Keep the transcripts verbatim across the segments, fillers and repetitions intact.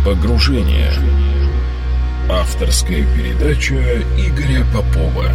Погружение. Авторская передача Игоря Попова.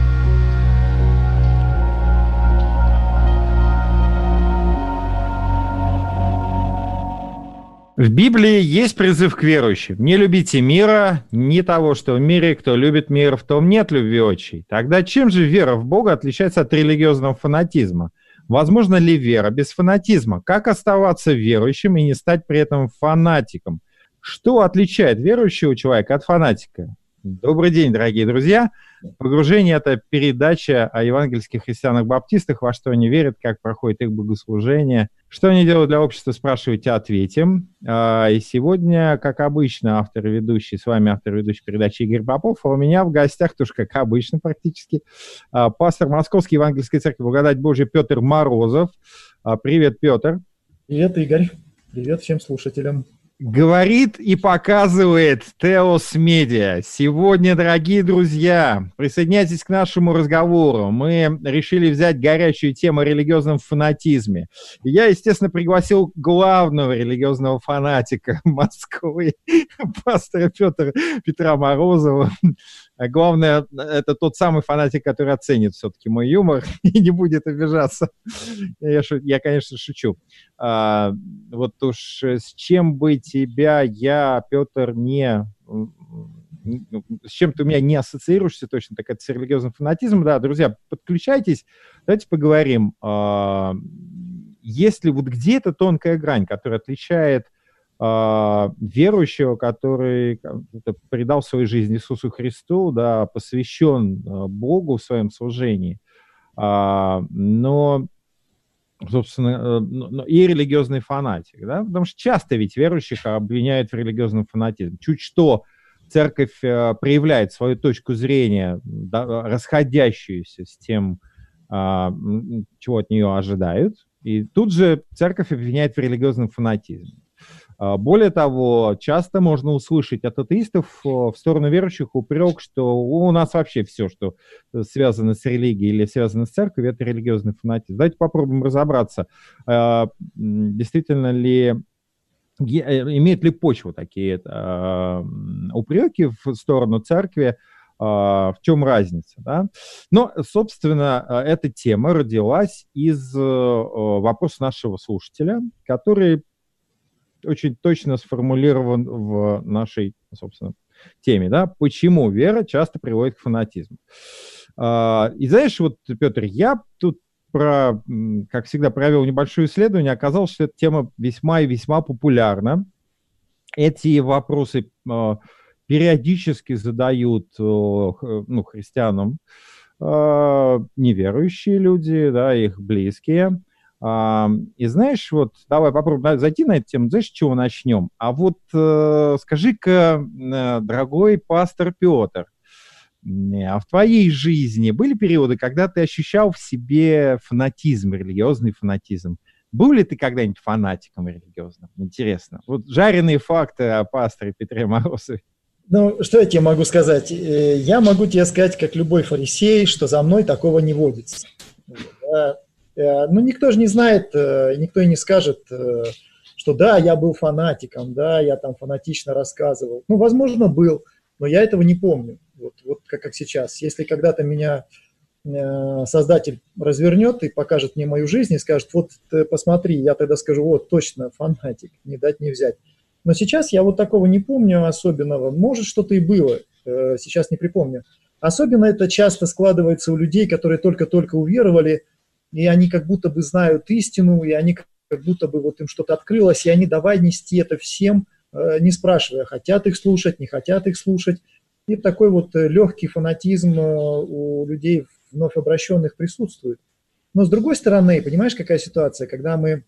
В Библии есть призыв к верующим. Не любите мира, ни того, что в мире. Кто любит мир, в том нет любви отчей. Тогда чем же вера в Бога отличается от религиозного фанатизма? Возможно ли вера без фанатизма? Как оставаться верующим и не стать при этом фанатиком? Что отличает верующего человека от фанатика? Добрый день, дорогие друзья. Погружение – это передача о евангельских христианах-баптистах, во что они верят, как проходит их богослужение. Что они делают для общества, спрашивайте, ответим. И сегодня, как обычно, автор и ведущий, с вами автор и ведущий передачи Игорь Попов, а у меня в гостях, тоже как обычно практически, пастор Московской евангельской церкви Благодать Божия Петр Морозов. Привет, Петр. Привет, Игорь. Привет всем слушателям. Говорит и показывает Теос Медиа. Сегодня, дорогие друзья, присоединяйтесь к нашему разговору. Мы решили взять горячую тему о религиозном фанатизме. И я, естественно, пригласил главного религиозного фанатика Москвы, пастора Петра, Петра Морозова. А главное, это тот самый фанатик, который оценит все-таки мой юмор и не будет обижаться. Я, шу, я конечно, шучу. А, вот уж с чем бы тебя я, Петр, не... С чем ты у меня не ассоциируешься точно, так это с религиозным фанатизмом. Да, друзья, подключайтесь, давайте поговорим. А, есть ли вот где-то тонкая грань, которая отличает верующего, который предал свою жизнь Иисусу Христу, да, посвящен Богу в своем служении, но, собственно, и религиозный фанатик, да, потому что часто ведь верующих обвиняют в религиозном фанатизме. Чуть что церковь проявляет свою точку зрения, да, расходящуюся с тем, чего от нее ожидают, и тут же церковь обвиняет в религиозном фанатизме. Более того, часто можно услышать от атеистов в сторону верующих упрек, что у нас вообще все, что связано с религией или связано с церковью, это религиозный фанатизм. Давайте попробуем разобраться, действительно ли, имеют ли почву такие упреки в сторону церкви, в чем разница, да? Но, собственно, эта тема родилась из вопроса нашего слушателя, который очень точно сформулирован в нашей, собственно, теме, да, почему вера часто приводит к фанатизму. И знаешь, вот, Петр, я тут, про, как всегда, провел небольшое исследование, оказалось, что эта тема весьма и весьма популярна. Эти вопросы периодически задают, ну, христианам неверующие люди, да, их близкие. И знаешь, вот, давай попробуем зайти на эту тему, знаешь, с чего начнем? А вот э, скажи-ка, э, дорогой пастор Петр, а в твоей жизни были периоды, когда ты ощущал в себе фанатизм, религиозный фанатизм? Был ли ты когда-нибудь фанатиком религиозным? Интересно. Вот жареные факты о пасторе Петре Морозове. Ну, что я тебе могу сказать? Я могу тебе сказать, как любой фарисей, что за мной такого не водится. Ну, никто же не знает, никто и не скажет, что да, я был фанатиком, да, я там фанатично рассказывал. Ну, возможно, был, но я этого не помню, вот, вот как, как сейчас. Если когда-то меня Создатель развернет и покажет мне мою жизнь и скажет, вот посмотри, я тогда скажу, вот точно фанатик, не дать не взять. Но сейчас я вот такого не помню особенного. Может, что-то и было, сейчас не припомню. Особенно это часто складывается у людей, которые только-только уверовали, и они как будто бы знают истину, и они как будто бы вот им что-то открылось, и они давай нести это всем, не спрашивая, хотят их слушать, не хотят их слушать. И такой вот легкий фанатизм у людей вновь обращенных присутствует. Но с другой стороны, понимаешь, какая ситуация, когда мы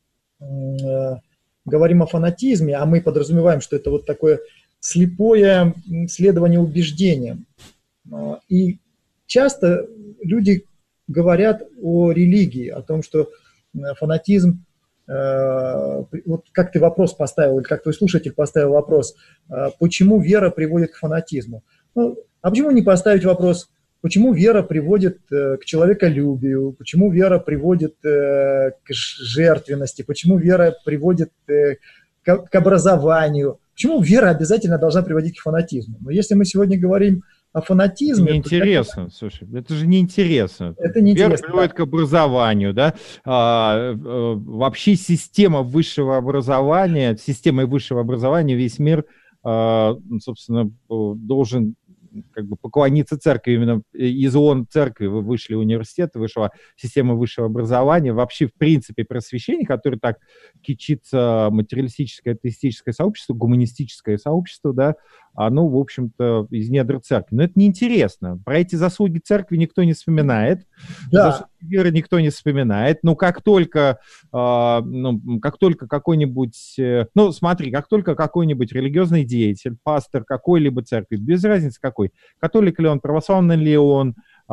говорим о фанатизме, а мы подразумеваем, что это вот такое слепое следование убеждениям. И часто люди говорят о религии, о том, что фанатизм, э, вот как ты вопрос поставил, или как твой слушатель поставил вопрос, э, почему вера приводит к фанатизму? Ну, а почему не поставить вопрос, почему вера приводит э, к человеколюбию, почему вера приводит э, к жертвенности, почему вера приводит э, к, к образованию? почему вера обязательно должна приводить к фанатизму? Но если мы сегодня говорим о фанатизме... Неинтересно, это, слушай, это же неинтересно. Это неинтересно. Вера приводит да. к образованию, да. А, а, вообще система высшего образования, системой высшего образования весь мир, а, собственно, должен как бы поклониться церкви. Именно из ООН церкви вы вышли университеты, высшего, системы высшего образования. Вообще, в принципе, просвещение, которое так кичится материалистическое, атеистическое сообщество, гуманистическое сообщество, да, оно, в общем-то, из недр церкви. Но это неинтересно. Про эти заслуги церкви никто не вспоминает. Да. Заслуги веры никто не вспоминает. Но как только, э, ну, как только какой-нибудь... Э, ну, смотри, как только какой-нибудь религиозный деятель, пастор какой-либо церкви, без разницы какой, католик ли он, православный ли он,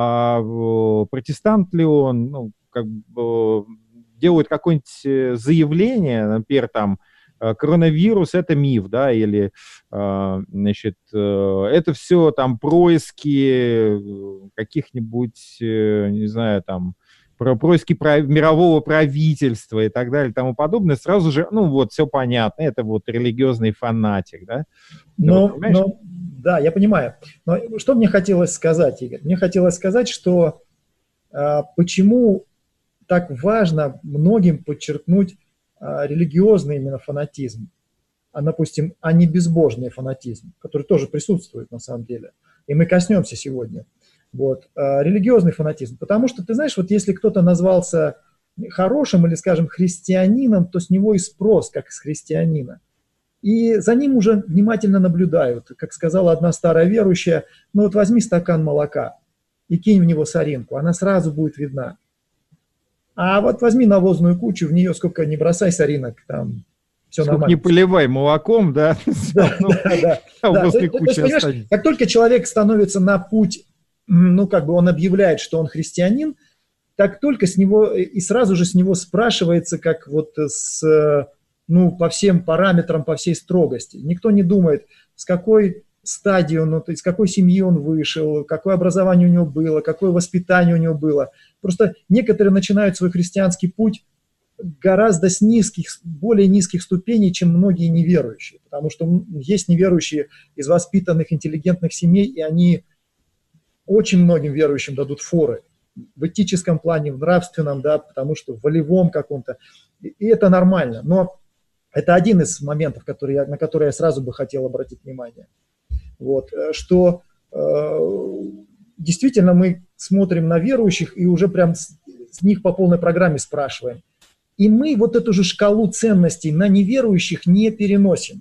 э, протестант ли он, ну, как бы, делают какое-нибудь заявление, например, там, коронавирус — это миф, да, или, значит, это все там происки каких-нибудь, не знаю, там, происки мирового правительства и так далее и тому подобное, сразу же, ну, вот, все понятно, это вот религиозный фанатик, да? Но, вот, но, да, я понимаю. Но что мне хотелось сказать, Игорь? Мне хотелось сказать, что а, почему так важно многим подчеркнуть религиозный именно фанатизм, а, допустим, а не безбожный фанатизм, который тоже присутствует на самом деле. И мы коснемся сегодня. Вот. Религиозный фанатизм. Потому что, ты знаешь, вот если кто-то назвался хорошим или, скажем, христианином, то с него и спрос, как с христианина. И за ним уже внимательно наблюдают. Как сказала одна старая верующая, ну вот возьми стакан молока и кинь в него соринку, она сразу будет видна. А вот возьми навозную кучу, в нее сколько не бросай соринок, там все сколько нормально. Не поливай молоком, да? Да, да, да. Как только человек становится на путь, ну, как бы он объявляет, что он христианин, так только с него, и сразу же с него спрашивается, как вот с, ну, по всем параметрам, по всей строгости. Никто не думает, с какой стадии он, из какой семьи он вышел, какое образование у него было, какое воспитание у него было. Просто некоторые начинают свой христианский путь гораздо с низких, более низких ступеней, чем многие неверующие. Потому что есть неверующие из воспитанных, интеллигентных семей, и они очень многим верующим дадут форы. В этическом плане, в нравственном, да, потому что в волевом каком-то. И это нормально. Но это один из моментов, который я, на который я сразу бы хотел обратить внимание. Вот, что э, действительно мы смотрим на верующих и уже прям с, с них по полной программе спрашиваем. И мы вот эту же шкалу ценностей на неверующих не переносим.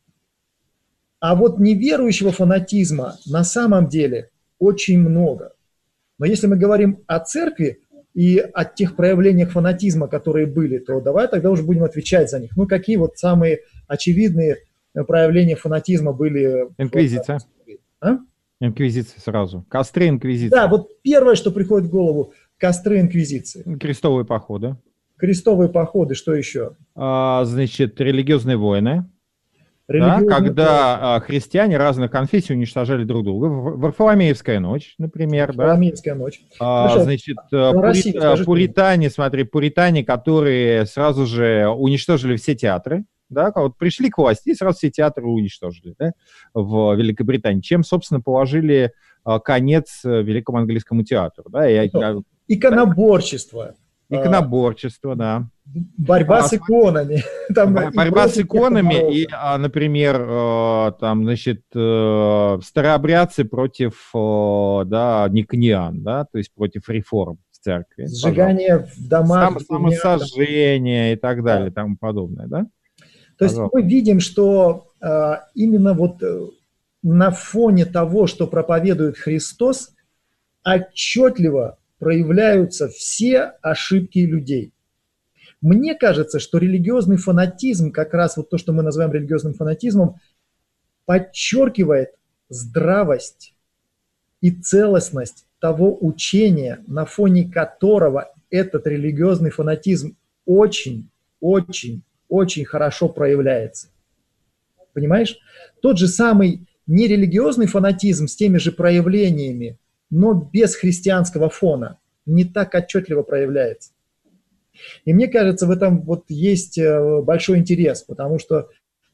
А вот неверующего фанатизма на самом деле очень много. Но если мы говорим о церкви и о тех проявлениях фанатизма, которые были, то давай тогда уже будем отвечать за них. Ну, какие вот самые очевидные проявления фанатизма были? Инквизиция. А? Инквизиция сразу. Костры инквизиции. Да, вот первое, что приходит в голову, костры инквизиции. Крестовые походы. Крестовые походы, что еще? А, значит, религиозные войны. Да, когда а, христиане разных конфессий уничтожали друг друга. Варфоломеевская ночь, например. Варфоломеевская да? ночь. А, Хорошо. Значит, а, Россию, пури... пуритане, смотри, пуритане, которые сразу же уничтожили все театры. Да, вот пришли к власти и сразу все театры уничтожили, да, в Великобритании, чем, собственно, положили а, конец Великому английскому театру. Да, и, иконоборчество. Иконоборчество, да. Борьба а, с иконами. Там борьба с иконами и, например, там, значит, старообрядцы против, да, никониан, да, то есть против реформ в церкви. Сжигание пожалуйста. В домах. Сам, самосожжение и так далее, да. Тому подобное, да? То есть мы видим, что э, именно вот э, на фоне того, что проповедует Христос, отчетливо проявляются все ошибки людей. Мне кажется, что религиозный фанатизм, как раз вот то, что мы называем религиозным фанатизмом, подчеркивает здравость и целостность того учения, на фоне которого этот религиозный фанатизм очень, очень, очень хорошо проявляется. Понимаешь? Тот же самый нерелигиозный фанатизм с теми же проявлениями, но без христианского фона, не так отчетливо проявляется. И мне кажется, в этом вот есть большой интерес, потому что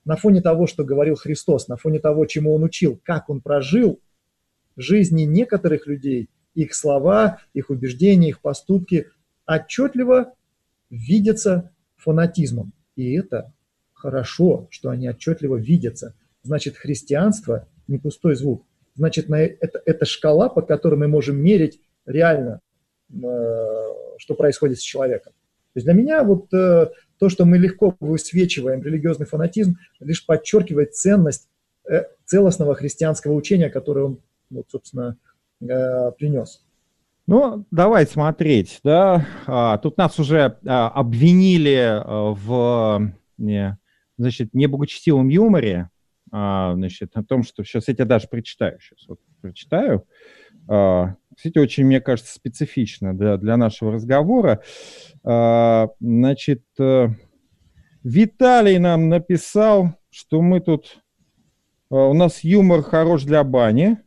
на фоне того, что говорил Христос, на фоне того, чему Он учил, как Он прожил жизни некоторых людей, их слова, их убеждения, их поступки отчетливо видятся фанатизмом. И это хорошо, что они отчетливо видятся. Значит, христианство не пустой звук. Значит, это, это шкала, по которой мы можем мерить реально, что происходит с человеком. То есть для меня вот то, что мы легко высвечиваем религиозный фанатизм, лишь подчеркивает ценность целостного христианского учения, которое он, вот, собственно, принес. Ну, давай смотреть, да, а, тут нас уже а, обвинили в, не, значит, неблагочестивом юморе, а, значит, о том, что сейчас я тебе даже прочитаю, сейчас вот прочитаю, а, кстати, очень, мне кажется, специфично для, для нашего разговора, а, значит, Виталий нам написал, что мы тут, а, у нас юмор хорош для бани,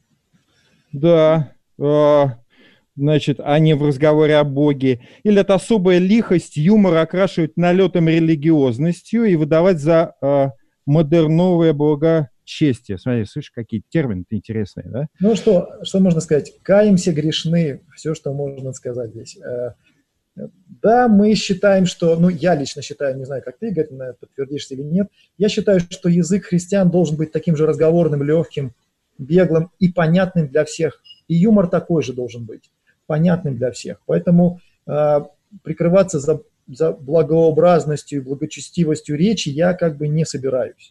да, а, значит, а не в разговоре о Боге. Или это особая лихость юмора окрашивать налетом религиозностью и выдавать за э, модерновое благочестие. Смотри, слышишь, какие термины-то интересные, да? Ну что, что можно сказать? Каемся грешны, все, что можно сказать здесь. Да, мы считаем, что, ну, я лично считаю, не знаю, как ты, Игорь, подтвердишь или нет, я считаю, что язык христиан должен быть таким же разговорным, легким, беглым и понятным для всех. И юмор такой же должен быть. Понятным для всех. Поэтому э, прикрываться за, за благообразностью и благочестивостью речи я как бы не собираюсь.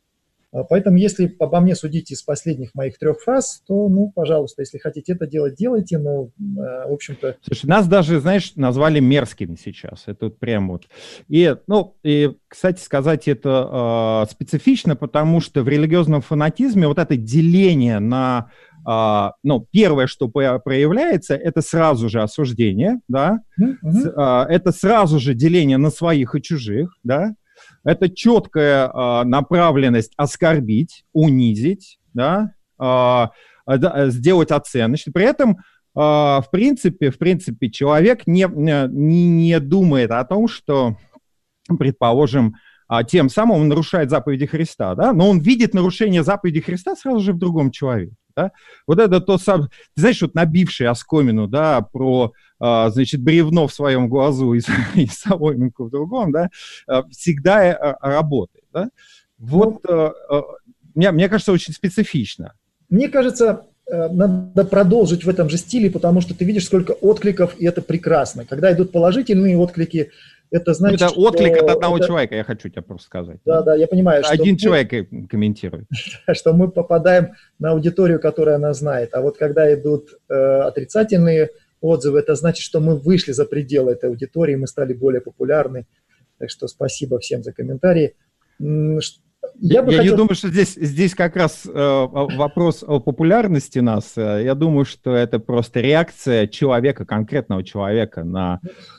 А поэтому если обо мне судить из последних моих трех фраз, то, ну, пожалуйста, если хотите это делать, делайте, но, э, в общем-то... Слушай, нас даже, знаешь, назвали мерзкими сейчас. Это вот прям вот... И, ну, и, кстати сказать, это э, специфично, потому что в религиозном фанатизме вот это деление на... Uh, ну, первое, что проявляется, это сразу же осуждение, да, mm-hmm. uh, это сразу же деление на своих и чужих, да, это четкая uh, направленность оскорбить, унизить, да, uh, uh, сделать оценочный. При этом, uh, в принципе, в принципе, человек не, не, не думает о том, что, предположим, uh, тем самым он нарушает заповеди Христа, да, но он видит нарушение заповеди Христа сразу же в другом человеке. Да? Вот это то самое, ты знаешь, вот набивший оскомину, да, про, а, значит, бревно в своем глазу и, и соломинку в другом, да, всегда а, работает, да. Вот, ну, а, а, мне, мне кажется, очень специфично. Мне кажется, надо продолжить в этом же стиле, потому что ты видишь, сколько откликов, и это прекрасно. Когда идут положительные отклики, это значит, это отклик что от одного это... человека, я хочу тебе просто сказать. Да, да, я понимаю. Что один мы... человек комментирует. Что мы попадаем на аудиторию, которая нас знает. А вот когда идут э, отрицательные отзывы, это значит, что мы вышли за пределы этой аудитории, мы стали более популярны. Так что спасибо всем за комментарии. Я, я, бы я хотел... не думаю, что здесь, здесь как раз э, вопрос о популярности нас. Я думаю, что это просто реакция человека, конкретного человека на...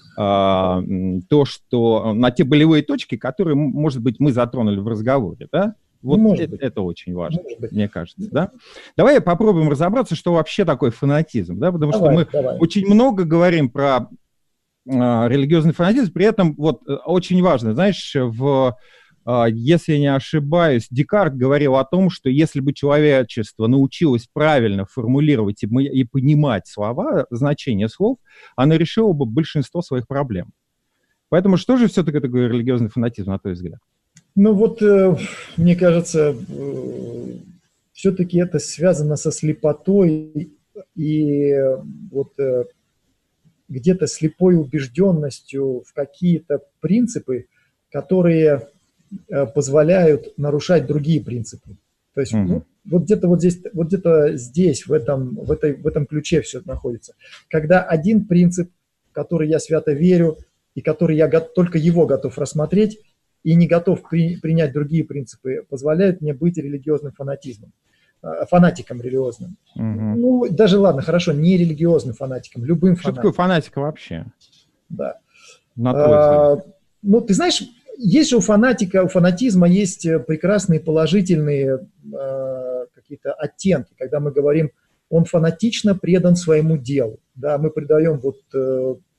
то, что на те болевые точки, которые, может быть, мы затронули в разговоре, да? Вот это, это очень важно, мне кажется, да? Давай попробуем разобраться, что вообще такое фанатизм, да? Потому давай, что мы давай. очень много говорим про а, религиозный фанатизм, при этом вот очень важно, знаешь, в... Если я не ошибаюсь, Декарт говорил о том, что если бы человечество научилось правильно формулировать и, и понимать слова, значение слов, оно решило бы большинство своих проблем. Поэтому что же все-таки такое религиозный фанатизм, на твой взгляд? Ну вот, э, мне кажется, э, все-таки это связано со слепотой и вот э, где-то слепой убежденностью в какие-то принципы, которые... позволяют нарушать другие принципы. То есть mm-hmm. ну, вот где-то вот здесь, вот где-то здесь, в этом, в, этой, в этом ключе все находится. Когда один принцип, в который я свято верю, и который я го- только его готов рассмотреть, и не готов при, принять другие принципы, позволяет мне быть религиозным фанатизмом, фанатиком религиозным. Mm-hmm. Ну, даже ладно, хорошо, не религиозным фанатиком, любым фанатиком. Что такое фанатика вообще? Да. На твой взгляд. А, ну, ты знаешь... Есть же у фанатика, у фанатизма есть прекрасные положительные э, какие-то оттенки, когда мы говорим, он фанатично предан своему делу. Да, мы придаем вот э,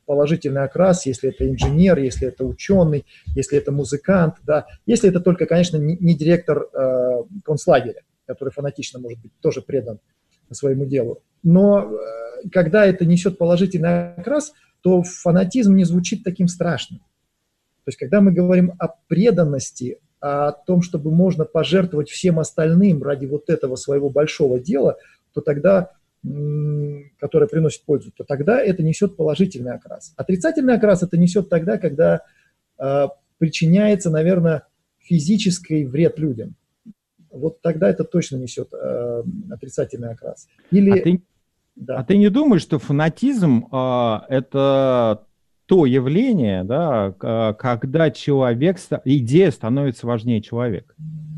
положительный окрас, если это инженер, если это ученый, если это музыкант, да, если это только, конечно, не, не директор э, концлагеря, который фанатично, может быть, тоже предан своему делу. Но э, когда это несет положительный окрас, то фанатизм не звучит таким страшным. То есть, когда мы говорим о преданности, о том, чтобы можно пожертвовать всем остальным ради вот этого своего большого дела, то тогда, которое приносит пользу, то тогда это несет положительный окрас. Отрицательный окрас это несет тогда, когда э, причиняется, наверное, физический вред людям. Вот тогда это точно несет э, отрицательный окрас. Или, а, ты, да. а ты не думаешь, что фанатизм э, это то явление, да, когда человек, идея становится важнее человека?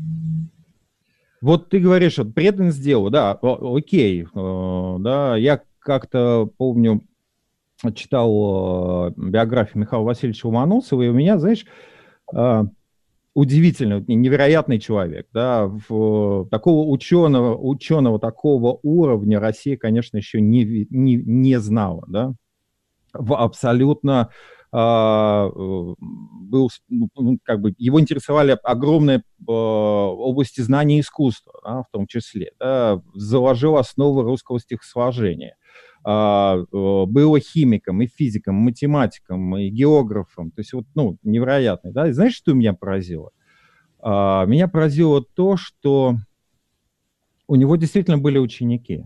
Вот ты говоришь, вот, преданность делу, да, окей, да, я как-то помню, читал биографию Михаила Васильевича Ломоносова, и у меня, знаешь, удивительный, невероятный человек, да, в, такого ученого, ученого такого уровня Россия, конечно, еще не, не, не знала, да, в абсолютно э, был, ну, как бы, его интересовали огромные э, области знаний и искусства, да, в том числе, да, заложил основы русского стихосложения, э, э, был химиком и физиком, математиком и географом, то есть вот, ну, невероятный, да, и знаешь, что меня поразило? Э, меня поразило то, что у него действительно были ученики,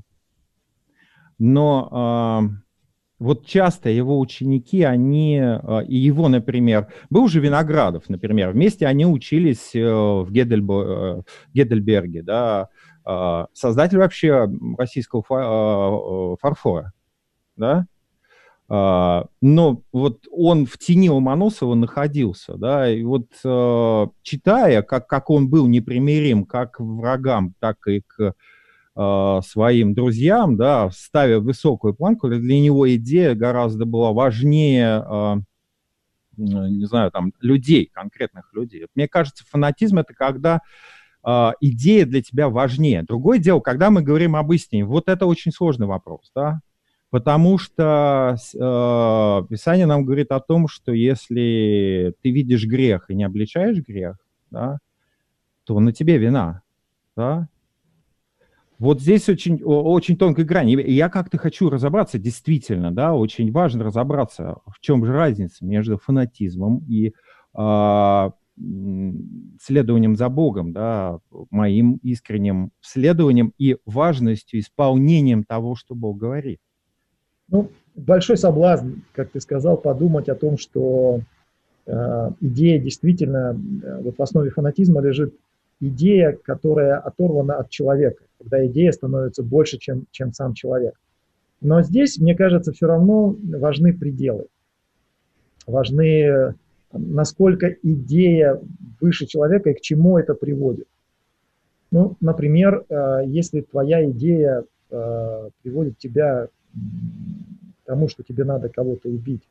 но э, вот часто его ученики, они, и его, например, был же Виноградов, например, вместе они учились в Гейдельбо, Гейдельберге, да, создатель вообще российского фарфора, да, но вот он в тени Ломоносова находился, да, и вот читая, как, как он был непримирим как к врагам, так и к своим друзьям, да, ставя высокую планку, для него идея гораздо была важнее, не знаю, там, людей, конкретных людей. Мне кажется, фанатизм — это когда идея для тебя важнее. Другое дело, когда мы говорим об истине, вот это очень сложный вопрос, да, потому что э, Писание нам говорит о том, что если ты видишь грех и не обличаешь грех, да, то на тебе вина, да. Вот здесь очень, очень тонкая грань. И я как-то хочу разобраться, действительно, да, очень важно разобраться, в чем же разница между фанатизмом и э, следованием за Богом, да, моим искренним следованием и важностью, исполнением того, что Бог говорит. Ну, большой соблазн, как ты сказал, подумать о том, что э, идея действительно, э, вот в основе фанатизма лежит идея, которая оторвана от человека, когда идея становится больше, чем, чем сам человек. Но здесь, мне кажется, все равно важны пределы. Важны, насколько идея выше человека и к чему это приводит. Ну, например, если твоя идея приводит тебя к тому, что тебе надо кого-то убить,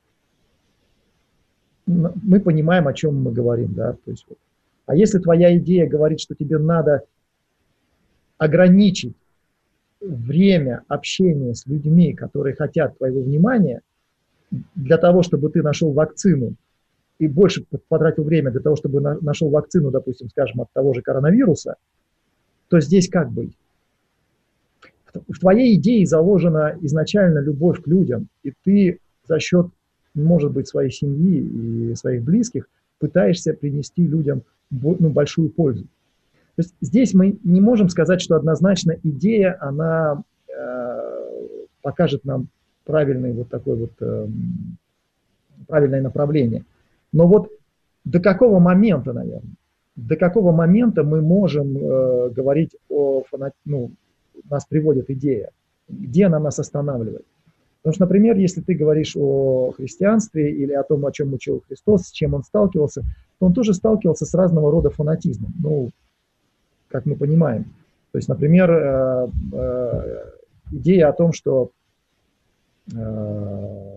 мы понимаем, о чем мы говорим, да, то есть вот. А если твоя идея говорит, что тебе надо ограничить время общения с людьми, которые хотят твоего внимания, для того, чтобы ты нашел вакцину, и больше потратил время для того, чтобы нашел вакцину, допустим, скажем, от того же коронавируса, то здесь как быть? В твоей идее заложена изначально любовь к людям, и ты за счет, может быть, своей семьи и своих близких пытаешься принести людям, ну, большую пользу. То есть здесь мы не можем сказать, что однозначно идея, она э, покажет нам правильный вот такой вот, э, правильное направление. Но вот до какого момента, наверное, до какого момента мы можем э, говорить о фанат... ну, нас приводит идея, где она нас останавливает? Потому что, например, если ты говоришь о христианстве или о том, о чем учил Христос, с чем он сталкивался, то он тоже сталкивался с разного рода фанатизмом, ну, как мы понимаем. То есть, например, э, э, идея о том, что э,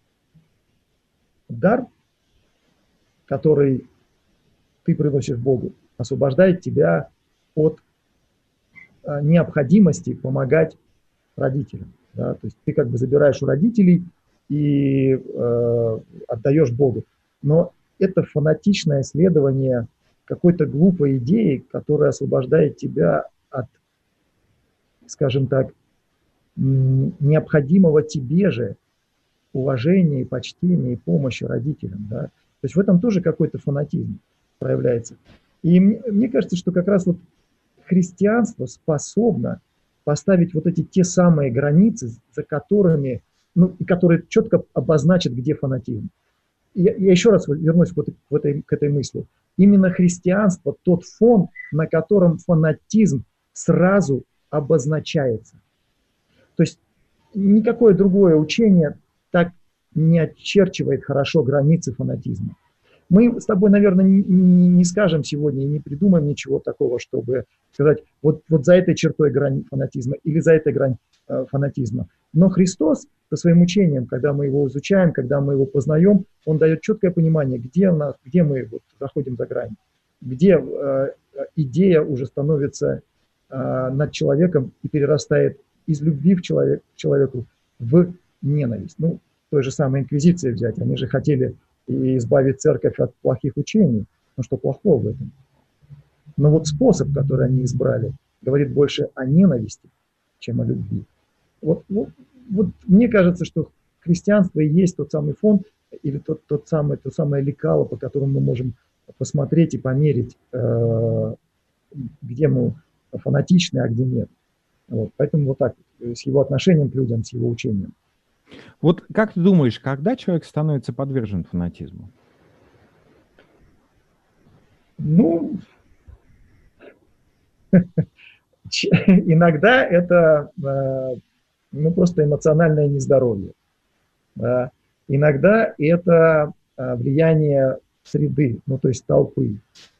дар, который ты приносишь Богу, освобождает тебя от э, необходимости помогать родителям. Да? То есть ты как бы забираешь у родителей и э, отдаешь Богу. Но это фанатичное следование какой-то глупой идеи, которая освобождает тебя от, скажем так, необходимого тебе же уважения и почтения и помощи родителям. Да? То есть в этом тоже какой-то фанатизм проявляется. И мне, мне кажется, что как раз вот христианство способно поставить вот эти те самые границы, за которыми, ну, и которые четко обозначат, где фанатизм. Я, я еще раз вернусь к, вот, к, этой, к этой мысли. Именно христианство тот фон, на котором фанатизм сразу обозначается. То есть никакое другое учение так не очерчивает хорошо границы фанатизма. Мы с тобой, наверное, не, не скажем сегодня и не придумаем ничего такого, чтобы сказать, вот, вот за этой чертой грань фанатизма или за этой грань э, фанатизма. Но Христос со своим учением, когда мы его изучаем, когда мы его познаем, он дает четкое понимание, где, у нас, где мы вот заходим за грань, где э, идея уже становится э, над человеком и перерастает из любви к человек, человеку в ненависть. Ну, той же самой инквизиции взять, они же хотели и избавить церковь от плохих учений. Ну что плохого в этом? Но вот способ, который они избрали, говорит больше о ненависти, чем о любви. Вот, вот, вот мне кажется, что христианство и есть тот самый фон, или тот, тот самый, то самое лекало, по которому мы можем посмотреть и померить, э, где мы фанатичны, а где нет. Вот, поэтому вот так, с его отношением к людям, с его учением. Вот как ты думаешь, когда человек становится подвержен фанатизму? Ну, иногда это ну, просто эмоциональное нездоровье. Иногда это влияние среды, ну то есть толпы.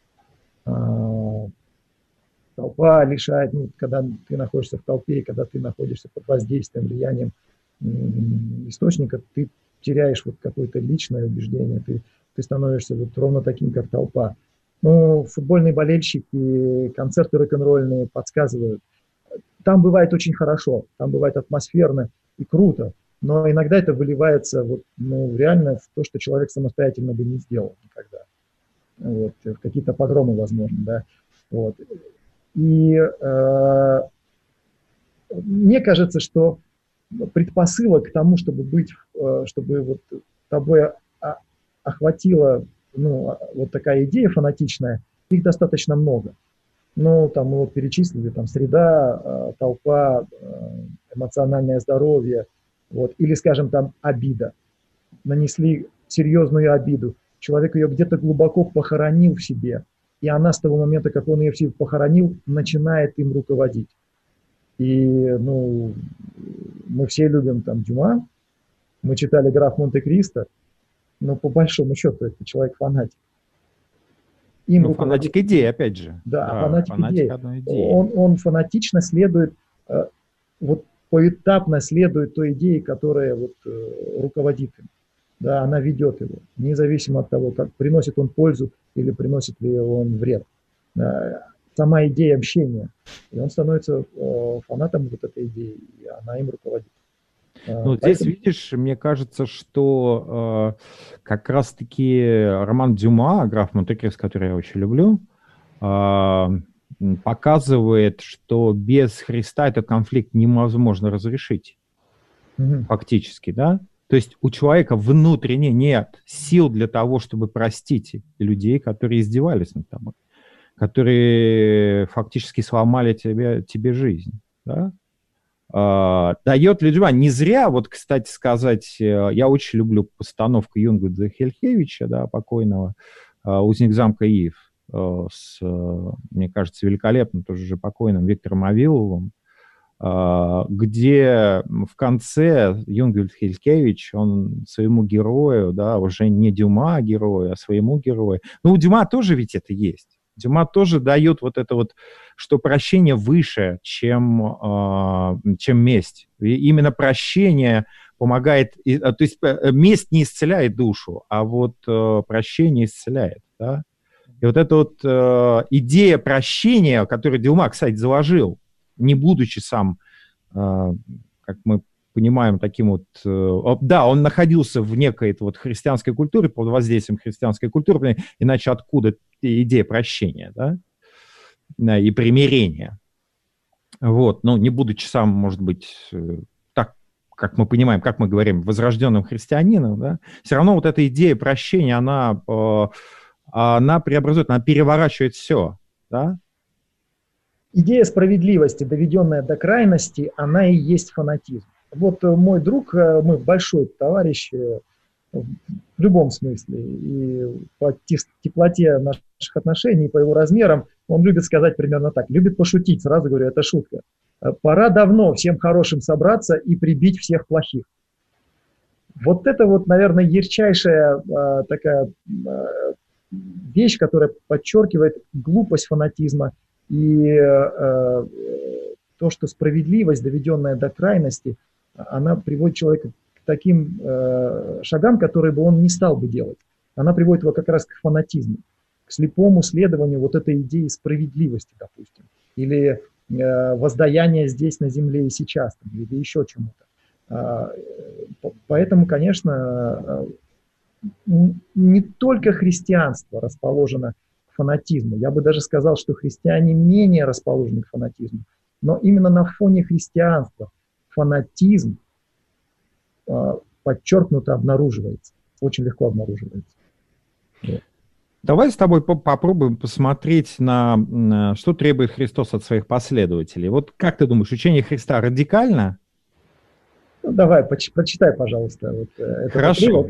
Толпа лишает, ну, когда ты находишься в толпе, когда ты находишься под воздействием, влиянием источника, ты теряешь вот какое-то личное убеждение, ты, ты становишься вот ровно таким, как толпа. Ну, футбольные болельщики, концерты рок-н-ролльные подсказывают. Там бывает очень хорошо, там бывает атмосферно и круто, но иногда это выливается вот, ну, реально в то, что человек самостоятельно бы не сделал никогда. Вот, в какие-то погромы, возможно, да. Вот. И э, мне кажется, что предпосылок к тому, чтобы быть, чтобы вот тобой охватила, ну, вот такая идея фанатичная, их достаточно много. Ну, там мы вот перечислили, там, среда, толпа, эмоциональное здоровье, вот, или, скажем, там, обида. Нанесли серьезную обиду. Человек ее где-то глубоко похоронил в себе, и она с того момента, как он ее в себе похоронил, начинает им руководить. И, ну, мы все любим там Дюма, мы читали «Граф Монте-Кристо», но по большому счету это человек-фанатик. Им ну, руководит... фанатик идеи, опять же. Да, да фанатик, фанатик идеи. Он, он фанатично следует, э, вот поэтапно следует той идее, которая вот, э, руководит им. Да, она ведет его, независимо от того, как приносит он пользу или приносит ли он вред. Да, сама идея общения. И он становится э, фанатом вот этой идеи, и она им руководит. Ну, Поэтому... здесь, видишь, мне кажется, что э, как раз-таки роман Дюма, «Граф Монте-Кристо», который я очень люблю, э, показывает, что без Христа этот конфликт невозможно разрешить. Mm-hmm. Фактически, да? То есть у человека внутренне нет сил для того, чтобы простить людей, которые издевались над тобой, которые фактически сломали тебе, тебе жизнь, да? Uh, дает людям, не зря, вот, кстати сказать, я очень люблю постановку Юнга Дзехельхевича, да, покойного, uh, «Узник замка Иев», uh, с, uh, мне кажется, великолепным, тоже же покойным Виктором Авиловым, uh, где в конце Юнг Дзехельхевич, он своему герою, да, уже не Дюма герою, а своему герою, ну, у Дюма тоже ведь это есть. Дюма тоже дает вот это вот, что прощение выше, чем, э, чем месть. И именно прощение помогает, и, то есть месть не исцеляет душу, а вот э, прощение исцеляет. Да? И вот эта вот э, идея прощения, которую Дюма, кстати, заложил, не будучи сам, э, как мы понимаем таким вот... Э, да, он находился в некой вот христианской культуре, под воздействием христианской культуры, иначе откуда идея прощения, да, и примирения. Вот, ну, не будучи сам, может быть, так, как мы понимаем, как мы говорим, возрожденным христианином, да, все равно вот эта идея прощения, она, она преобразует, она переворачивает все, да. Идея справедливости, доведенная до крайности, она и есть фанатизм. Вот мой друг, мой большой товарищ в любом смысле, и по теплоте наших отношений, по его размерам, он любит сказать примерно так, любит пошутить, сразу говорю, это шутка. Пора давно всем хорошим собраться и прибить всех плохих. Вот это вот, наверное, ярчайшая а, такая а, вещь, которая подчеркивает глупость фанатизма и а, то, что справедливость, доведенная до крайности, она приводит человека к таким а, шагам, которые бы он не стал бы делать. Она приводит его как раз к фанатизму, к слепому следованию вот этой идеи справедливости, допустим, или э, воздаяния здесь на земле и сейчас, там, или еще чему-то. А, поэтому, конечно, не только христианство расположено к фанатизму, я бы даже сказал, что христиане менее расположены к фанатизму, но именно на фоне христианства фанатизм э, подчеркнуто обнаруживается, очень легко обнаруживается. Давай с тобой попробуем посмотреть на, на что требует Христос от своих последователей. Вот как ты думаешь, учение Христа радикально? Ну, давай, прочитай, пожалуйста. Вот, Хорошо.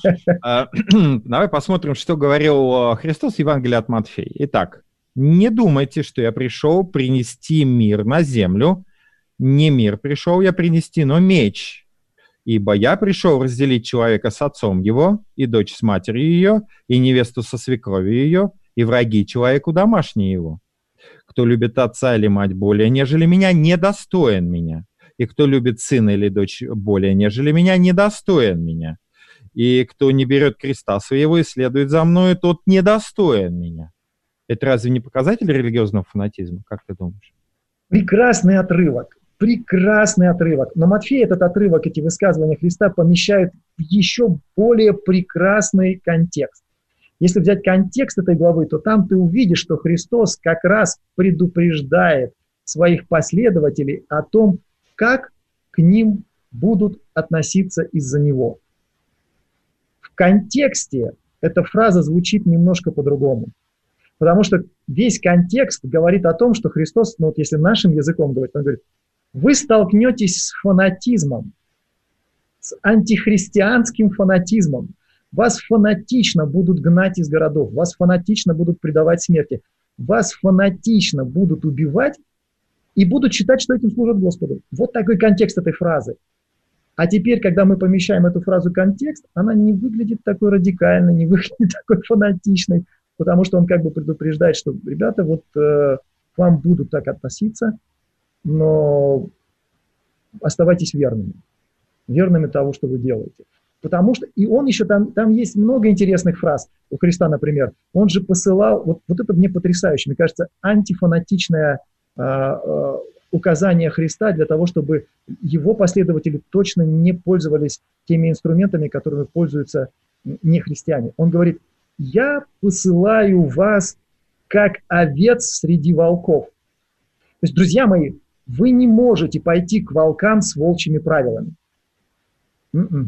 Давай посмотрим, что говорил Христос в Евангелии от Матфея. Итак, не думайте, что я пришел принести мир на землю. Не мир пришел я принести, но меч. Ибо я пришел разделить человека с отцом его, и дочь с матерью ее, и невесту со свекровью ее, и враги человеку домашние его. Кто любит отца или мать более, нежели меня, недостоин меня. И кто любит сына или дочь более, нежели меня, недостоин меня. И кто не берет креста своего и следует за мною, тот недостоин меня. Это разве не показатель религиозного фанатизма, как ты думаешь? Прекрасный отрывок. Прекрасный отрывок. Но Матфей этот отрывок, эти высказывания Христа помещает в еще более прекрасный контекст. Если взять контекст этой главы, то там ты увидишь, что Христос как раз предупреждает своих последователей о том, как к ним будут относиться из-за него. В контексте эта фраза звучит немножко по-другому. Потому что весь контекст говорит о том, что Христос, ну вот если нашим языком говорит, он говорит, вы столкнетесь с фанатизмом, с антихристианским фанатизмом. Вас фанатично будут гнать из городов, вас фанатично будут предавать смерти, вас фанатично будут убивать и будут считать, что этим служат Господу. Вот такой контекст этой фразы. А теперь, когда мы помещаем эту фразу в контекст, она не выглядит такой радикальной, не выглядит такой фанатичной, потому что он как бы предупреждает, что, ребята, вот э, к вам будут так относиться, но оставайтесь верными, верными того, что вы делаете. Потому что, и он еще там, там есть много интересных фраз у Христа, например. Он же посылал, вот, вот это мне потрясающе, мне кажется, антифанатичное э, э, указание Христа для того, чтобы его последователи точно не пользовались теми инструментами, которыми пользуются нехристиане. Он говорит, я посылаю вас как овец среди волков. То есть, друзья мои, вы не можете пойти к волкам с волчьими правилами. М-м.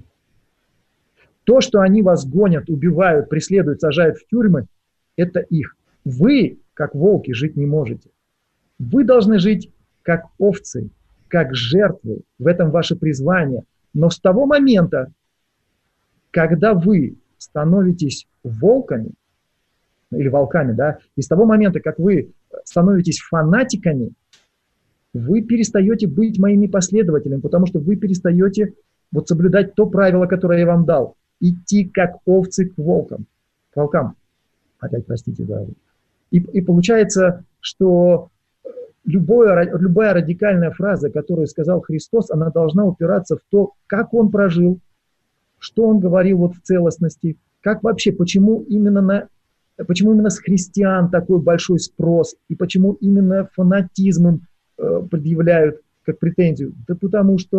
То, что они вас гонят, убивают, преследуют, сажают в тюрьмы, это их. Вы, как волки, жить не можете. Вы должны жить как овцы, как жертвы. В этом ваше призвание. Но с того момента, когда вы становитесь волками, или волками, да, и с того момента, как вы становитесь фанатиками, вы перестаете быть моими последователями, потому что вы перестаете вот соблюдать то правило, которое я вам дал. Идти как овцы к волкам. К волкам. Опять, простите, да. И, и получается, что любое, любая радикальная фраза, которую сказал Христос, она должна упираться в то, как он прожил, что он говорил вот в целостности, как вообще, почему именно, на, почему именно с христиан такой большой спрос, и почему именно фанатизм им предъявляют как претензию? Да потому что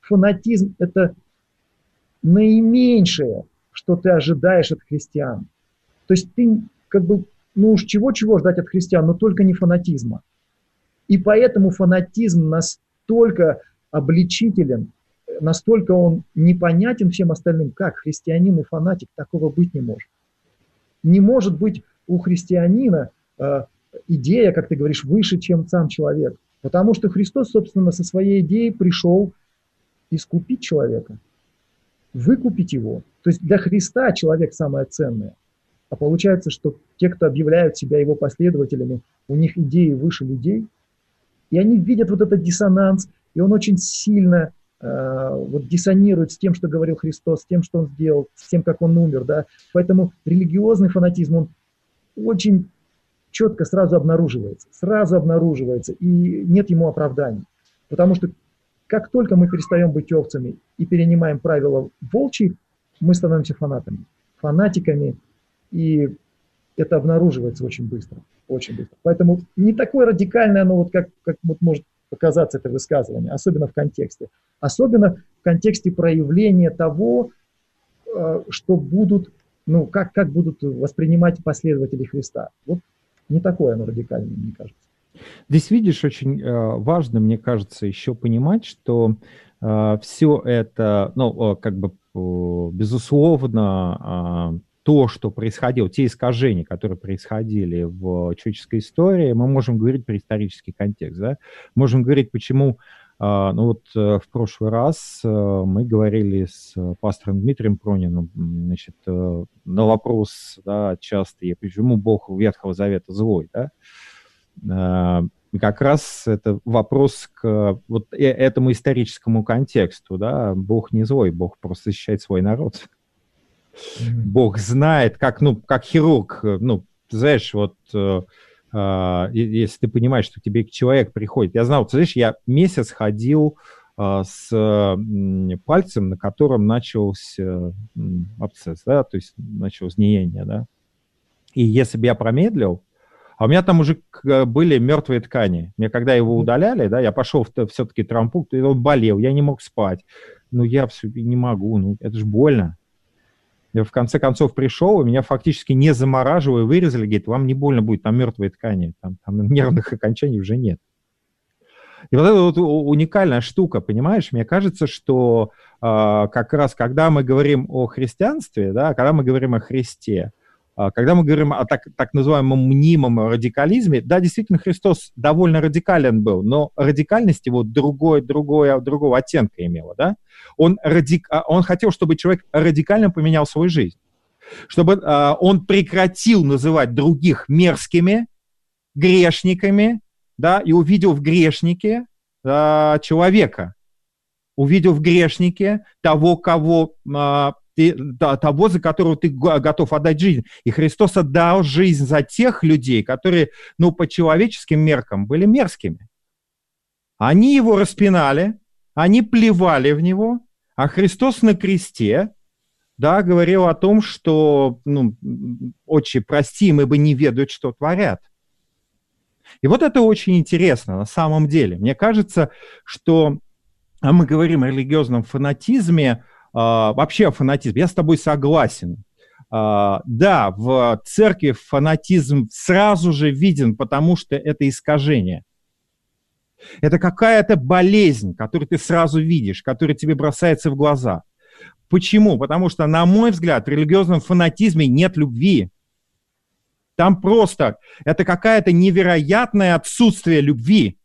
фанатизм – это наименьшее, что ты ожидаешь от христиан. То есть ты как бы, ну уж чего-чего ждать от христиан, но только не фанатизма. И поэтому фанатизм настолько обличителен, настолько он непонятен всем остальным, как христианин и фанатик, такого быть не может. Не может быть у христианина э, идея, как ты говоришь, выше, чем сам человек. Потому что Христос, собственно, со своей идеей пришел искупить человека, выкупить его. То есть для Христа человек самое ценное. А получается, что те, кто объявляют себя его последователями, у них идеи выше людей, и они видят вот этот диссонанс, и он очень сильно э, вот диссонирует с тем, что говорил Христос, с тем, что он сделал, с тем, как он умер. Да? Поэтому религиозный фанатизм, он очень четко сразу обнаруживается, сразу обнаруживается, и нет ему оправданий. Потому что как только мы перестаем быть овцами и перенимаем правила волчьих, мы становимся фанатами, фанатиками, и это обнаруживается очень быстро, очень быстро. Поэтому не такое радикальное, оно вот как, как вот может показаться это высказывание, особенно в контексте. Особенно в контексте проявления того, что будут, ну, как, как будут воспринимать последователи Христа. Вот не такое оно радикальное, мне кажется. Здесь, видишь, очень э, важно, мне кажется, еще понимать, что э, все это, ну, э, как бы, э, безусловно, э, то, что происходило, те искажения, которые происходили в человеческой истории, мы можем говорить про исторический контекст, да? Можем говорить, почему, э, ну вот э, в прошлый раз э, мы говорили с пастором Дмитрием Прониным, значит, э, на вопрос, да, часто, почему Бог Ветхого Завета злой, да? Как раз это вопрос к вот этому историческому контексту, да, Бог не злой, Бог просто защищает свой народ. Mm-hmm. Бог знает, как, ну, как хирург, ну, знаешь, вот, э, э, если ты понимаешь, что тебе человек приходит, я знал, ты знаешь, я месяц ходил э, с э, пальцем, на котором начался э, абсцесс, да, то есть началось гниение, да, и если бы я промедлил, а у меня там уже были мертвые ткани. Мне когда его удаляли, да, я пошел в, все-таки травмпункт, и он болел, я не мог спать. Ну, я все не могу, ну, это же больно. Я в конце концов пришел, и меня фактически не замораживая, вырезали, говорит, вам не больно будет, там мертвые ткани, там, там нервных окончаний уже нет. И вот это вот уникальная штука, понимаешь? Мне кажется, что э, как раз когда мы говорим о христианстве, да, когда мы говорим о Христе, когда мы говорим о так, так называемом мнимом радикализме, да, действительно, Христос довольно радикален был, но радикальность его другой, другой, другого оттенка имела, да? Он, радик, он хотел, чтобы человек радикально поменял свою жизнь, чтобы э, он прекратил называть других мерзкими, грешниками, да, и увидел в грешнике э, человека, увидел в грешнике того, кого... Э, Ты, того, за которого ты готов отдать жизнь. И Христос отдал жизнь за тех людей, которые, ну, по человеческим меркам были мерзкими. Они его распинали, они плевали в него, а Христос на кресте, да, говорил о том, что, ну, «Отче, прости, мы бы не ведают, что творят». И вот это очень интересно на самом деле. Мне кажется, что, а мы говорим о религиозном фанатизме, Uh, вообще фанатизм, я с тобой согласен. Uh, да, в церкви фанатизм сразу же виден, потому что это искажение. Это какая-то болезнь, которую ты сразу видишь, которая тебе бросается в глаза. Почему? Потому что, на мой взгляд, в религиозном фанатизме нет любви. Там просто, это какое-то невероятное отсутствие любви.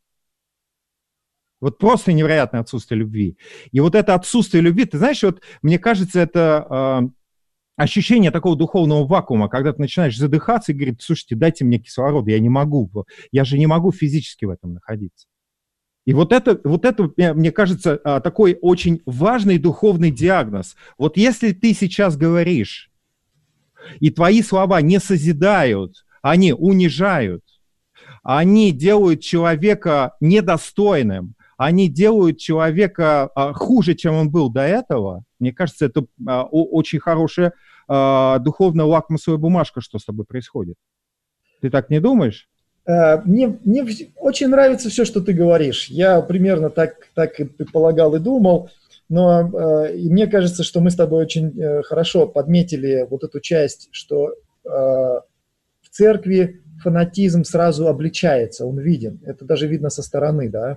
Вот просто невероятное отсутствие любви. И вот это отсутствие любви, ты знаешь, вот мне кажется, это э, ощущение такого духовного вакуума, когда ты начинаешь задыхаться и говорить, слушайте, дайте мне кислород, я не могу, я же не могу физически в этом находиться. И вот это, вот это, мне кажется, такой очень важный духовный диагноз. Вот если ты сейчас говоришь, и твои слова не созидают, они унижают, они делают человека недостойным, они делают человека а, хуже, чем он был до этого, мне кажется, это а, о, очень хорошая а, духовная лакмусовая бумажка, что с тобой происходит. Ты так не думаешь? Мне, мне очень нравится все, что ты говоришь. Я примерно так, так и предполагал и думал. но и мне кажется, что мы с тобой очень хорошо подметили вот эту часть, что в церкви фанатизм сразу обличается, он виден. Это даже видно со стороны, да.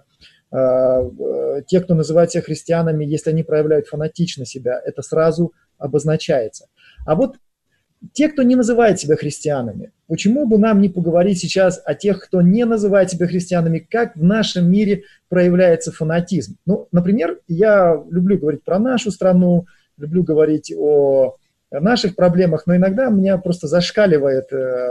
Те, кто называет себя христианами, если они проявляют фанатично себя, это сразу обозначается. А вот те, кто не называет себя христианами, почему бы нам не поговорить сейчас о тех, кто не называет себя христианами, как в нашем мире проявляется фанатизм? Ну, например, я люблю говорить про нашу страну, люблю говорить о наших проблемах, но иногда меня просто зашкаливает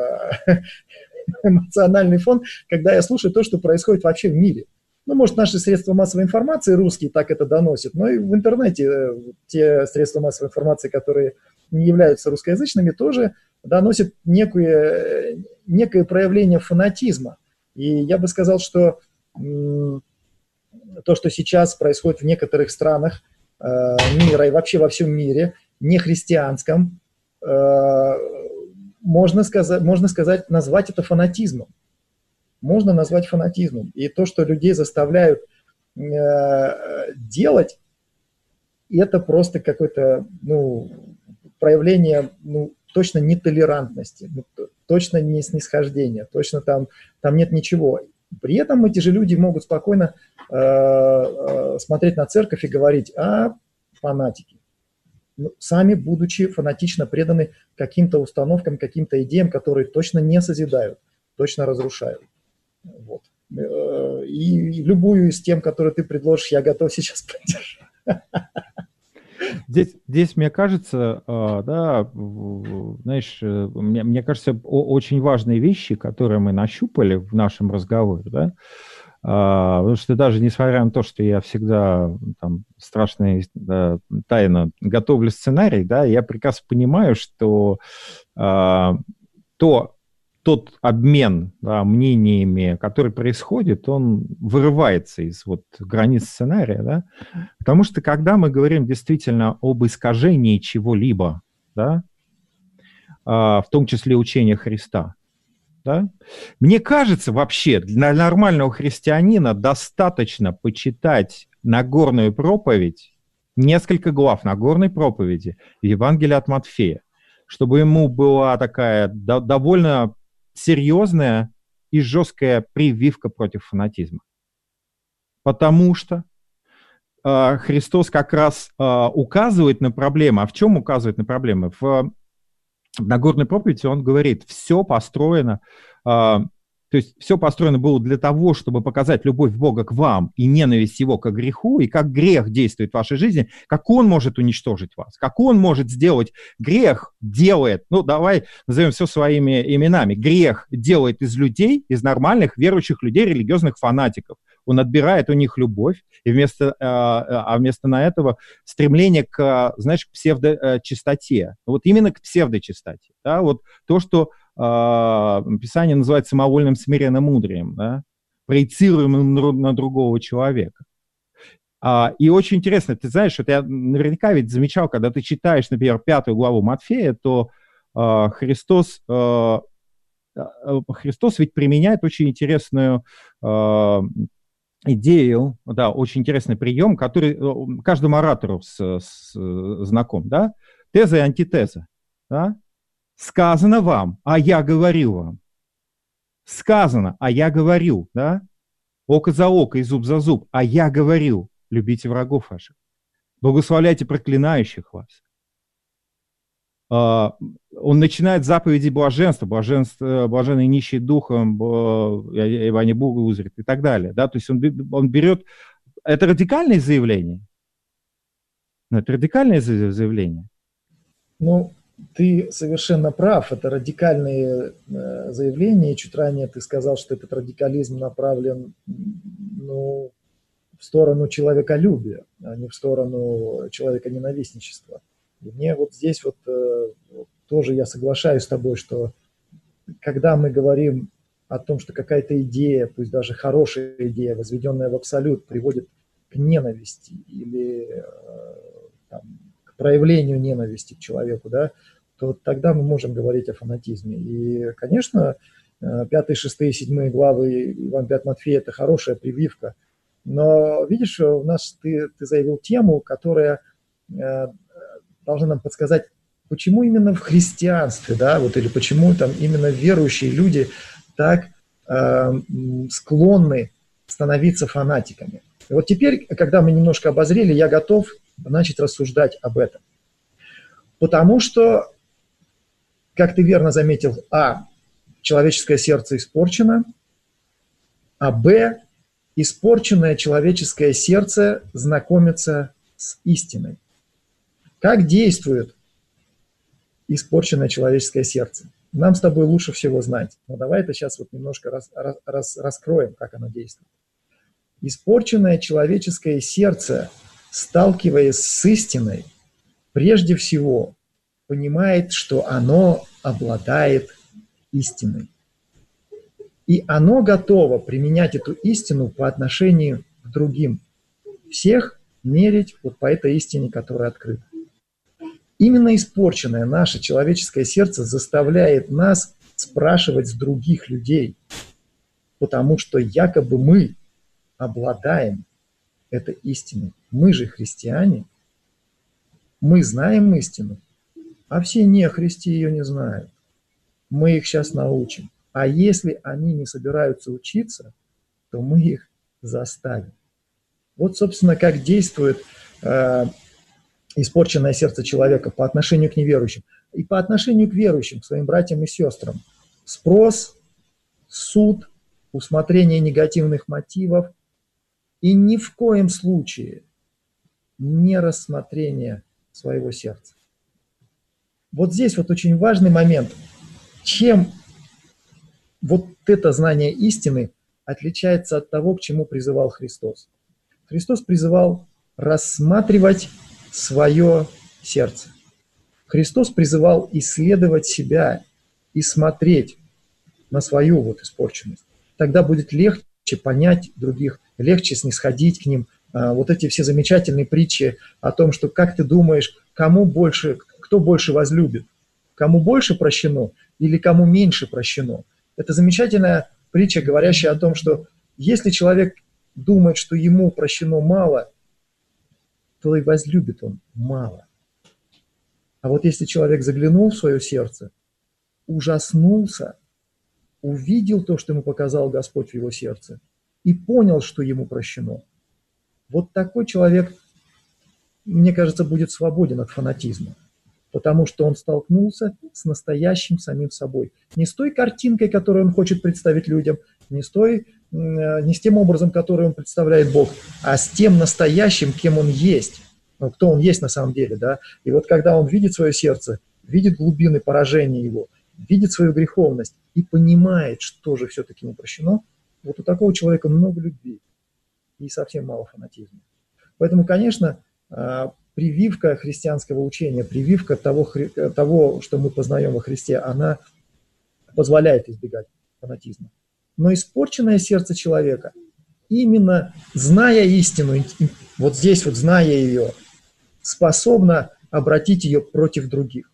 эмоциональный фон, когда я слушаю то, что происходит вообще в мире. Ну, может, наши средства массовой информации русские так это доносят, но и в интернете те средства массовой информации, которые не являются русскоязычными, тоже доносят некое, некое проявление фанатизма. И я бы сказал, что м, то, что сейчас происходит в некоторых странах э, мира и вообще во всем мире, не христианском, э, можно сказать, можно сказать, назвать это фанатизмом. Можно назвать фанатизмом. И то, что людей заставляют э, делать, это просто какое-то, ну, проявление, ну, точно нетолерантности, ну, точно не снисхождения, точно там, там нет ничего. При этом эти же люди могут спокойно э, э, смотреть на церковь и говорить: а, фанатики. Ну, сами будучи фанатично преданы каким-то установкам, каким-то идеям, которые точно не созидают, точно разрушают. Вот. И любую из тем, которые ты предложишь, я готов сейчас поддержать. Здесь, здесь, мне кажется, да, знаешь, мне, мне кажется, очень важные вещи, которые мы нащупали в нашем разговоре, да, потому что даже несмотря на то, что я всегда там страшно, да, тайно готовлю сценарий, да, я прекрасно понимаю, что а, то, тот обмен, да, мнениями, который происходит, он вырывается из вот границ сценария, да, потому что когда мы говорим действительно об искажении чего-либо, да, а, в том числе учения Христа, да, мне кажется, вообще для нормального христианина достаточно почитать Нагорную проповедь, несколько глав Нагорной проповеди в Евангелии от Матфея, чтобы ему была такая до- довольно серьезная и жесткая прививка против фанатизма. Потому что э, Христос как раз э, указывает на проблемы. А в чем указывает на проблемы? В, в Нагорной проповеди он говорит, все построено, э, то есть все построено было для того, чтобы показать любовь Бога к вам и ненависть его к греху, и как грех действует в вашей жизни, как он может уничтожить вас, как он может сделать. Грех делает, ну давай назовем все своими именами, грех делает из людей, из нормальных верующих людей, религиозных фанатиков. Он отбирает у них любовь, и вместо, а вместо на этого стремление к, знаешь, к псевдочистоте. Вот именно к псевдочистоте. Да? Вот то, что Писание называет самовольным смиренным мудрием, да? Проецируемым на другого человека. И очень интересно, ты знаешь, вот я наверняка ведь замечал, когда ты читаешь, например, пятую главу Матфея, то Христос, Христос ведь применяет очень интересную идею, да, очень интересный прием, который каждому оратору с, с, знаком, да, теза и антитеза, да, сказано вам, а я говорю вам, сказано, а я говорю, да, око за око и зуб за зуб, а я говорю, любите врагов ваших, благословляйте проклинающих вас. Он начинает заповеди блаженства, блаженство, блаженные нищие духом, ибо они Бога узрят и так далее. Да? То есть он, он берет... Это радикальное заявление? Ну, это радикальное заявление? Ну, ты совершенно прав. Это радикальные заявления. Чуть ранее ты сказал, что этот радикализм направлен, ну, в сторону человеколюбия, а не в сторону человеконенавистничества. И мне вот здесь вот э, тоже я соглашаюсь с тобой, что когда мы говорим о том, что какая-то идея, пусть даже хорошая идея, возведенная в абсолют, приводит к ненависти или э, там, к проявлению ненависти к человеку, да, то тогда мы можем говорить о фанатизме. И, конечно, пятые, шестые, седьмые главы Евангелия от Матфея – это хорошая прививка Но, видишь, у нас ты, ты заявил тему, которая э, должна нам подсказать, почему именно в христианстве, да, вот, или почему там именно верующие люди так э, склонны становиться фанатиками. И вот теперь, когда мы немножко обозрели, я готов начать рассуждать об этом. Потому что, как ты верно заметил, а, человеческое сердце испорчено, а б, испорченное человеческое сердце знакомится с истиной. Как действует испорченное человеческое сердце? Нам с тобой лучше всего знать. Но давай это сейчас вот немножко рас, рас, раскроем, как оно действует. Испорченное человеческое сердце, сталкиваясь с истиной, прежде всего понимает, что оно обладает истиной. И оно готово применять эту истину по отношению к другим. Всех мерить вот по этой истине, которая открыта. Именно испорченное наше человеческое сердце заставляет нас спрашивать с других людей, потому что якобы мы обладаем этой истиной. Мы же христиане, мы знаем истину, а все нехристи ее не знают. Мы их сейчас научим. А если они не собираются учиться, то мы их заставим. Вот, собственно, как действует э, испорченное сердце человека по отношению к неверующим. И по отношению к верующим, к своим братьям и сестрам. Спрос, суд, усмотрение негативных мотивов и ни в коем случае не рассмотрение своего сердца. Вот здесь вот очень важный момент. Чем вот это знание истины отличается от того, к чему призывал Христос? Христос призывал рассматривать свое сердце. Христос призывал исследовать себя и смотреть на свою вот испорченность. Тогда будет легче понять других, легче снисходить к ним. Вот эти все замечательные притчи о том, что как ты думаешь, кому больше, кто больше возлюбит? Кому больше прощено или кому меньше прощено? Это замечательная притча, говорящая о том, что если человек думает, что ему прощено мало, то и возлюбит он мало. А вот если человек заглянул в свое сердце, ужаснулся, увидел то, что ему показал Господь в его сердце, и понял, что ему прощено, вот такой человек, мне кажется, будет свободен от фанатизма. Потому что он столкнулся с настоящим самим собой. Не с той картинкой, которую он хочет представить людям, не с, той, не с тем образом, который он представляет Бог, а с тем настоящим, кем он есть. Ну, кто он есть на самом деле. Да? И вот когда он видит свое сердце, видит глубины поражения его, видит свою греховность и понимает, что же все-таки ему прощено, вот у такого человека много любви и совсем мало фанатизма. Поэтому, конечно, прививка христианского учения, прививка того, того, что мы познаем во Христе, она позволяет избегать фанатизма. Но испорченное сердце человека, именно зная истину, вот здесь вот зная ее, способно обратить ее против других.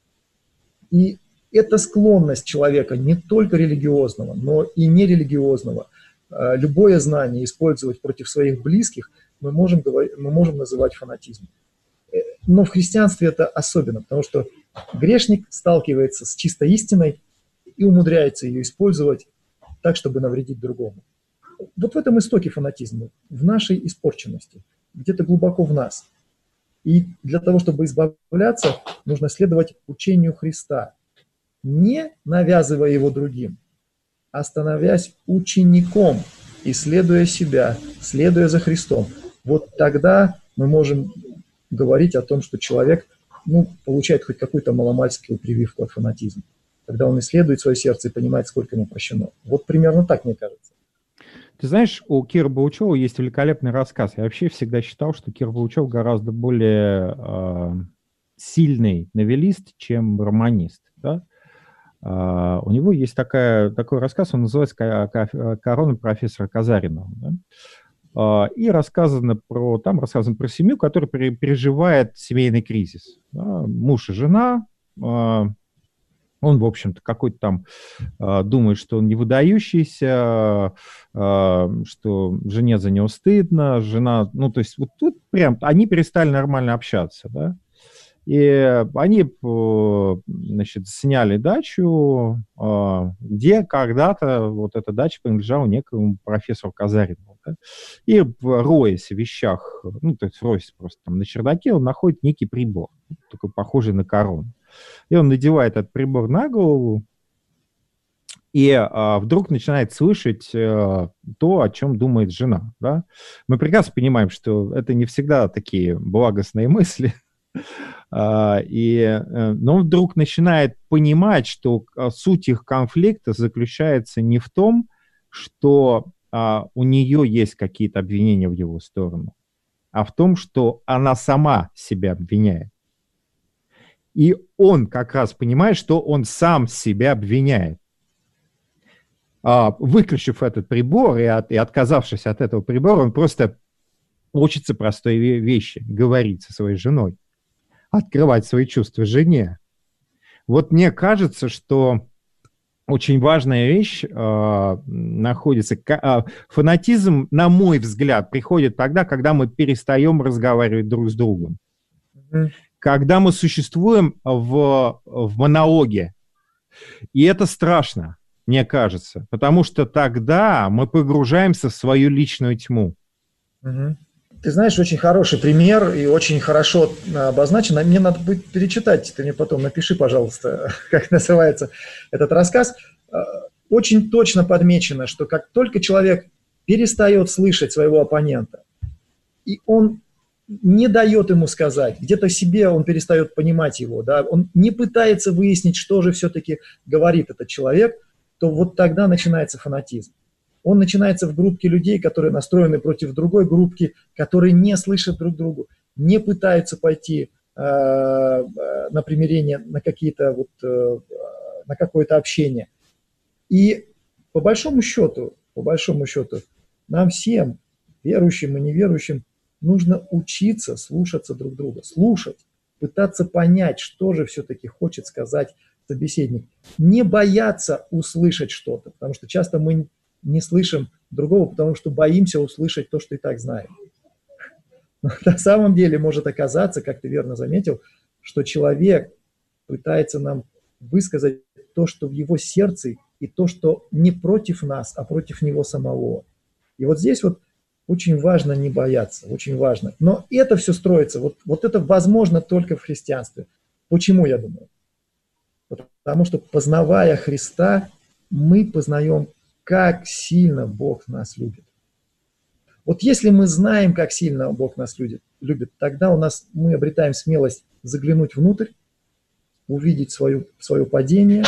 И эта склонность человека, не только религиозного, но и нерелигиозного, любое знание использовать против своих близких, мы можем, мы можем называть фанатизмом. Но в христианстве это особенно, потому что грешник сталкивается с чистой истиной и умудряется ее использовать так, чтобы навредить другому. Вот в этом истоке фанатизма, в нашей испорченности, где-то глубоко в нас. И для того, чтобы избавляться, нужно следовать учению Христа, не навязывая его другим, а становясь учеником, исследуя себя, следуя за Христом. Вот тогда мы можем говорить о том, что человек ну, получает хоть какую-то маломальскую прививку от фанатизма. Когда он исследует свое сердце и понимает, сколько ему прощено. Вот примерно так, мне кажется. Ты знаешь, у Кира Баучева есть великолепный рассказ. Я вообще всегда считал, что Кир Баучев гораздо более э, сильный новеллист, чем романист. Да? Uh, у него есть такая, такой рассказ, он называется «Корона профессора Казаринова». Да? Uh, и рассказано про, там рассказано про семью, которая переживает семейный кризис. Да? Муж и жена, uh, Он, в общем-то, какой-то там э, думает, что он не выдающийся, э, что жене за него стыдно, жена... Ну, то есть вот тут прям они перестали нормально общаться, да. И они, значит, сняли дачу, э, где когда-то вот эта дача принадлежала некому профессору Казарину. Да? И роясь в вещах, ну, то есть роясь просто там на чердаке, он находит некий прибор, такой похожий на корону. И он надевает этот прибор на голову, и а, вдруг начинает слышать а, то, о чем думает жена. Да? Мы прекрасно понимаем, что это не всегда такие благостные мысли, а, и, а, но он вдруг начинает понимать, что а, суть их конфликта заключается не в том, что а, у нее есть какие-то обвинения в его сторону, а в том, что она сама себя обвиняет. И он как раз понимает, что он сам себя обвиняет. А, выключив этот прибор и, от, и отказавшись от этого прибора, он просто учится простой вещи, говорить со своей женой, открывать свои чувства жене. Вот мне кажется, что очень важная вещь э, находится... Э, фанатизм, на мой взгляд, приходит тогда, когда мы перестаем разговаривать друг с другом. Mm-hmm. Когда мы существуем в, в монологе. И это страшно, мне кажется, потому что тогда мы погружаемся в свою личную тьму. Угу. Ты знаешь, очень хороший пример и очень хорошо обозначен. Мне надо будет перечитать, ты мне потом напиши, пожалуйста, как называется этот рассказ. Очень точно подмечено, что как только человек перестает слышать своего оппонента, и он не дает ему сказать, где-то себе он перестает понимать его, да, он не пытается выяснить, что же все-таки говорит этот человек, то вот тогда начинается фанатизм. Он начинается в группке людей, которые настроены против другой группки, которые не слышат друг друга, не пытаются пойти э, на примирение, на какие-то вот, э, на какое-то общение. И по большому счету, по большому счету, нам всем, верующим и неверующим, нужно учиться слушаться друг друга, слушать, пытаться понять, что же все-таки хочет сказать собеседник. Не бояться услышать что-то, потому что часто мы не слышим другого, потому что боимся услышать то, что и так знаем. Но на самом деле может оказаться, как ты верно заметил, что человек пытается нам высказать то, что в его сердце, и то, что не против нас, а против него самого. И вот здесь вот очень важно не бояться, очень важно. Но это все строится, вот, вот это возможно только в христианстве. Почему, я думаю? Потому что, познавая Христа, мы познаем, как сильно Бог нас любит. Вот если мы знаем, как сильно Бог нас любит, любит, тогда у нас, мы обретаем смелость заглянуть внутрь, увидеть свою, свое падение.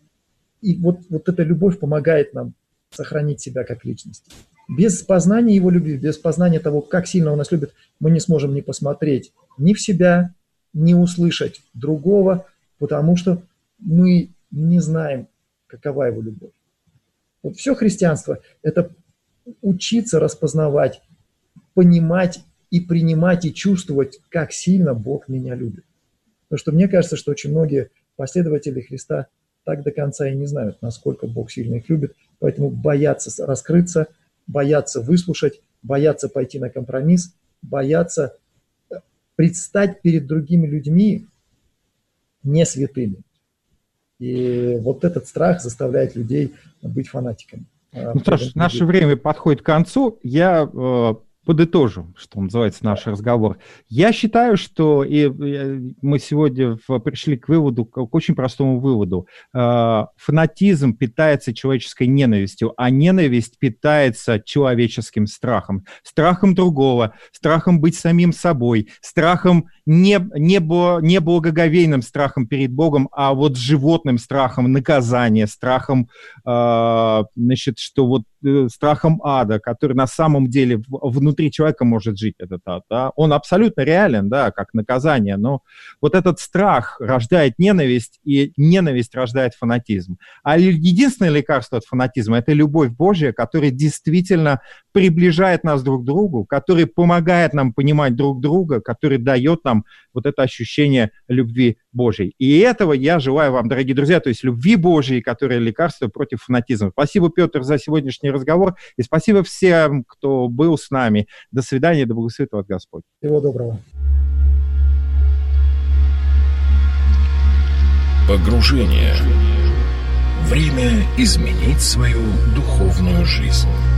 И вот, вот эта любовь помогает нам сохранить себя как личность. Без познания Его любви, без познания того, как сильно Он нас любит, мы не сможем ни посмотреть ни в себя, ни услышать другого, потому что мы не знаем, какова Его любовь. Вот все христианство – это учиться распознавать, понимать и принимать и чувствовать, как сильно Бог меня любит. Потому что мне кажется, что очень многие последователи Христа так до конца и не знают, насколько Бог сильно их любит, поэтому боятся раскрыться, боятся выслушать, боятся пойти на компромисс, боятся предстать перед другими людьми не святыми. И вот этот страх заставляет людей быть фанатиками. Ну, Саша, наше время подходит к концу. Я э, подытожу, что называется, наш разговор. Я считаю, что и, и мы сегодня в, пришли к выводу, к очень простому выводу. Э, фанатизм питается человеческой ненавистью, а ненависть питается человеческим страхом. Страхом другого, страхом быть самим собой, страхом не, не, не благоговейным страхом перед Богом, а вот животным страхом наказания, страхом, э, значит, что вот э, страхом ада, который на самом деле в, внутри человека может жить, этот ад. Да? Он абсолютно реален, да, как наказание, но вот этот страх рождает ненависть, и ненависть рождает фанатизм. А единственное лекарство от фанатизма – это любовь Божья, которая действительно приближает нас друг к другу, который помогает нам понимать друг друга, который дает нам нам вот это ощущение любви Божьей. И этого я желаю вам, дорогие друзья, то есть любви Божьей, которая лекарство против фанатизма. Спасибо, Петр, за сегодняшний разговор, и спасибо всем, кто был с нами. До свидания, да благословит вас Господь. Всего доброго. Погружение. Время изменить свою духовную жизнь.